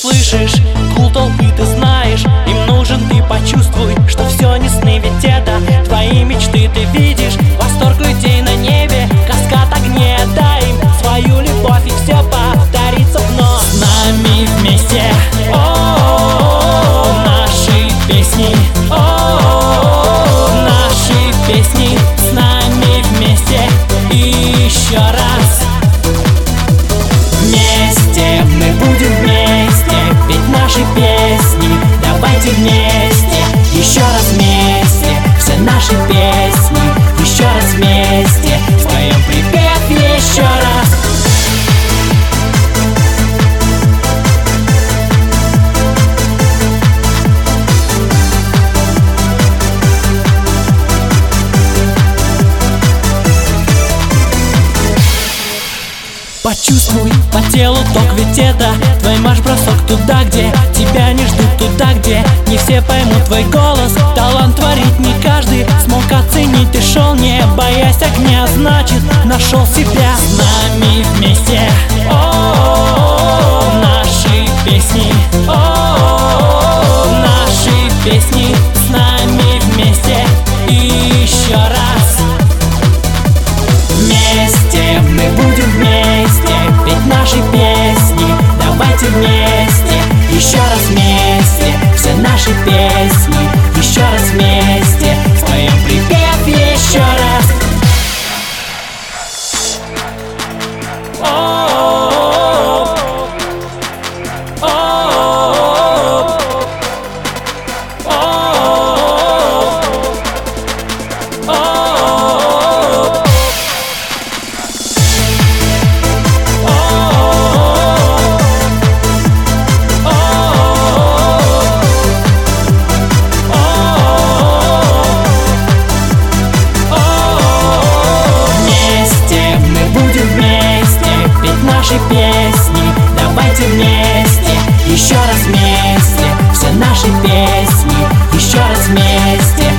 слышишь? Гул толпы ты знаешь, им нужен ты почувствуй, что все не сны, ведь это твои мечты ты видишь. Восторг людей на небе, каскад огней, отдай им свою любовь, и все повторится вновь. С нами вместе, о, наши песни, о, наши песни. С нами вместе и еще раз. Вместе мы будем вместе петь наши песни. Давайте вместе, еще раз вместе, все наши песни. Еще раз вместе споем припев еще раз. Почувствуй по телу ток, ведь это твой марш-бросок туда, где тебя не ждут, туда, где не все поймут твой голос. Талант творить не каждый смог оценить. Ты шел, не боясь огня, значит нашел себя. С нами вместе, о, наши песни, о, наши песни. С нами вместе и еще раз. Вместе мы будем вместе петь наши песни. Давайте вместе, еще раз вместе, все наши песни. Еще раз вместе споем припев еще раз. О, о, о, о, о. Наши песни, давайте вместе, еще раз вместе, все наши песни, еще раз вместе.